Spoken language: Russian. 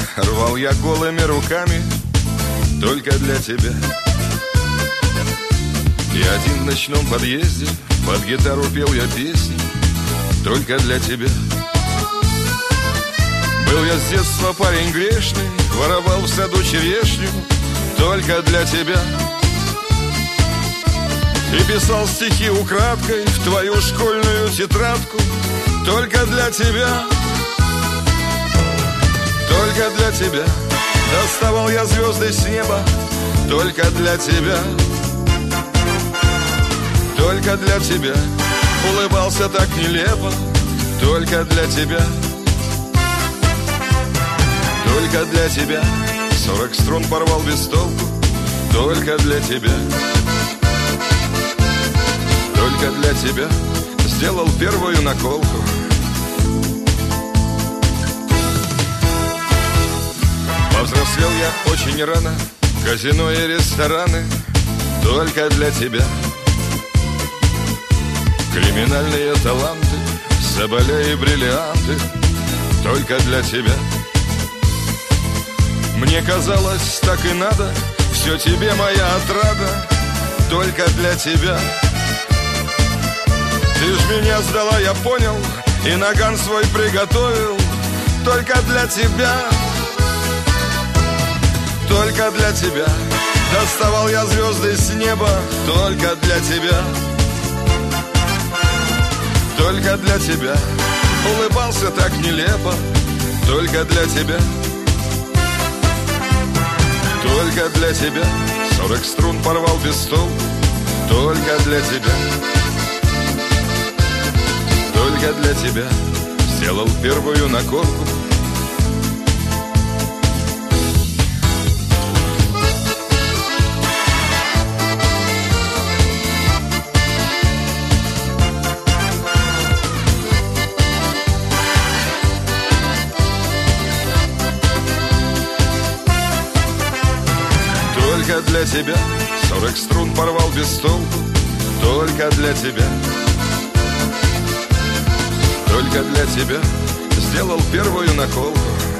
рвал я голыми руками только для тебя. И один в ночном подъезде под гитару пел я песни только для тебя. Был я с детства парень грешный, воровал в саду черешню только для тебя. И писал стихи украдкой в твою школьную тетрадку только для тебя. Только для тебя доставал я звезды с неба только для тебя. Только для тебя улыбался так нелепо только для тебя. Только для тебя 40 струн порвал без толку только для тебя. Только для тебя сделал первую наколку. Повзрослел я очень рано, казино и рестораны только для тебя. Криминальные таланты, соболя и бриллианты только для тебя. Мне казалось, так и надо, все тебе моя отрада только для тебя. Ты ж меня сдала, я понял, и наган свой приготовил только для тебя. Только для тебя доставал я звезды с неба только для тебя. Только для тебя улыбался так нелепо только для тебя. Только для тебя 40 струн порвал без толку только для тебя. Только для тебя сделал первую наколку. Только для тебя 40 струн порвал без толку только для тебя. Только для тебя сделал первую наколку.